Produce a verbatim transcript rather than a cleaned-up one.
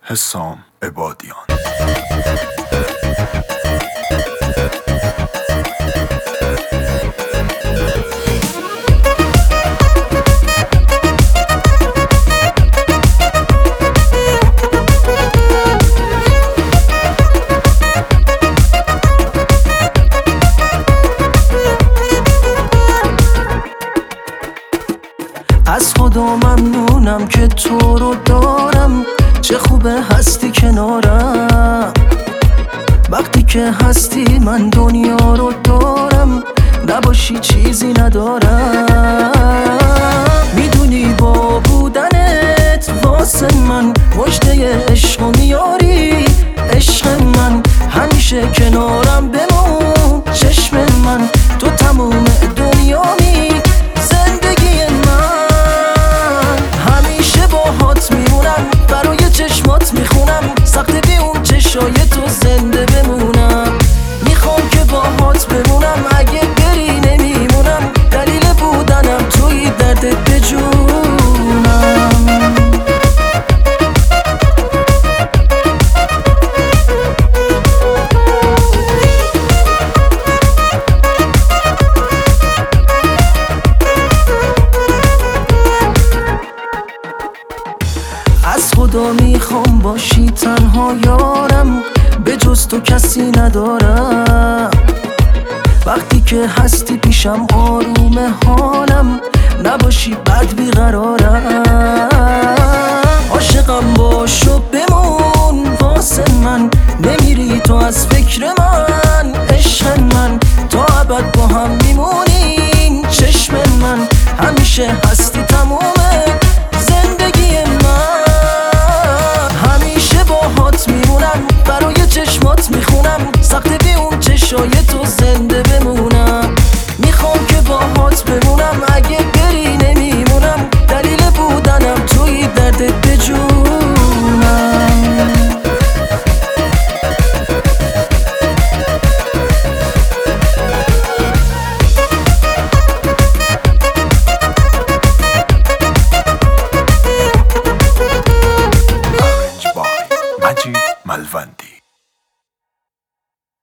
حسام عبادیان. از خدا ممنونم که تو رو دارم، چه خوبه هستی کنارم. وقتی که هستی من دنیا رو دارم، نباشی چیزی ندارم. میدونی با بودنت واسه من مژده عشق و میاری. عشق من همیشه کنارم بمون، چشم من تو تموم دنیامی. برای چشمات میخونم، سخته بی اون چشای تو زنده بمونم. میخوام که باهات بمونم، اگه بری نمیمونم. دلیل بودنم توی دردت بجونم. از خدا میخوام باشی تنها یارم، به جز تو کسی ندارم. وقتی که هستی پیشم آروم حالم، نباشی بد بیقرارم. عاشقم باش و بمون واسه من، نمیری تو از فکر من. عشق من تا ابد با هم میمونیم، چشم من همیشه هستی تمومه زندگی من. همیشه باهات میمونم، برای چشمات میخونم، سخته بی اون چشای